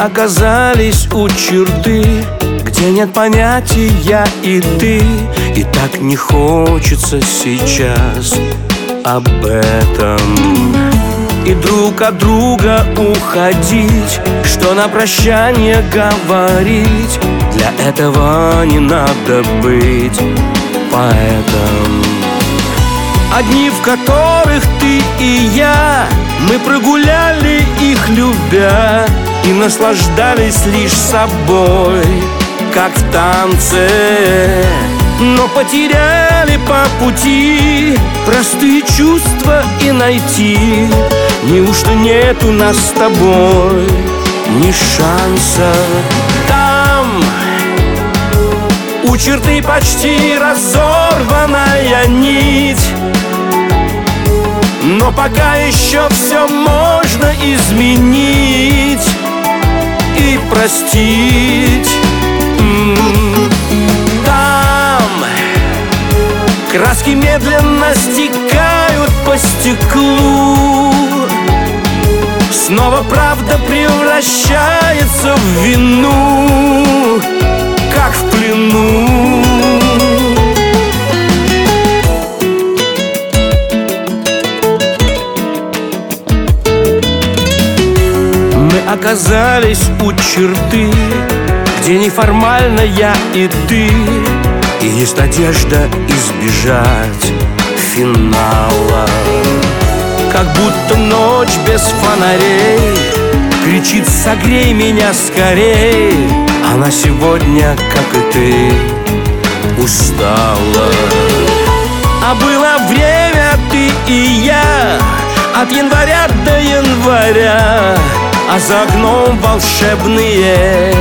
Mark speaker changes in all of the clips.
Speaker 1: оказались у черты, где нет понятия «я» и «ты». И так не хочется сейчас об этом и друг от друга уходить, что на прощание говорить. Для этого не надо быть поэтом. Одни, в которых ты и я, мы прогуляли их, любя, и наслаждались лишь собой, как в танце. Но потеряли по пути простые чувства и найти. Неужто нет у нас с тобой ни шанса? Там у черты почти разорванная нить, но пока еще все можно изменить и простить. Там краски медленно стекают по стеклу, снова правда превращается в вину, как в плену. Мы оказались у черты, где неформально «я» и «ты», и есть надежда избежать финала. Как будто ночь без фонарей кричит: согрей меня скорей. Она сегодня, как и ты, устала. А было время ты и я, от января до января, а за окном волшебные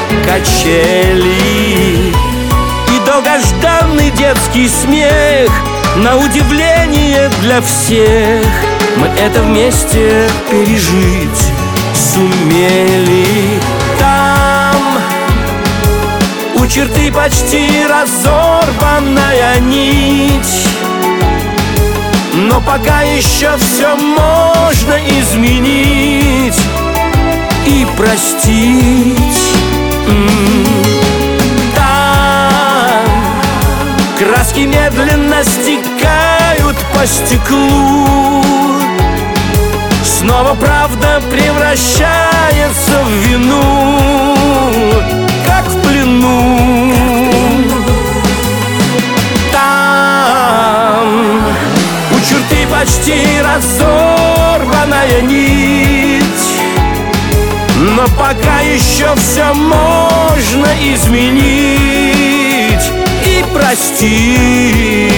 Speaker 1: качели и долгожданный детский смех, на удивление для всех. Мы это вместе пережить сумели. Там у черты почти разорванная нить, но пока еще все можно изменить и простить. Там краски медленно стекают по стеклу, снова правда превращается в вину, как в плену. Там у черты почти разорванная нить, но пока еще все можно изменить и простить.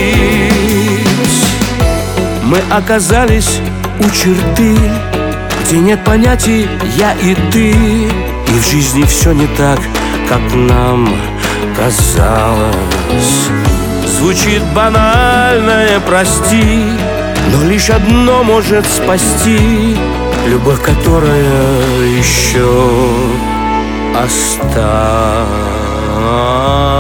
Speaker 1: Мы оказались у черты, где нет понятий «я» и «ты», и в жизни все не так, как нам казалось. Звучит банальное «прости», но лишь одно может спасти: любовь, которая еще осталась.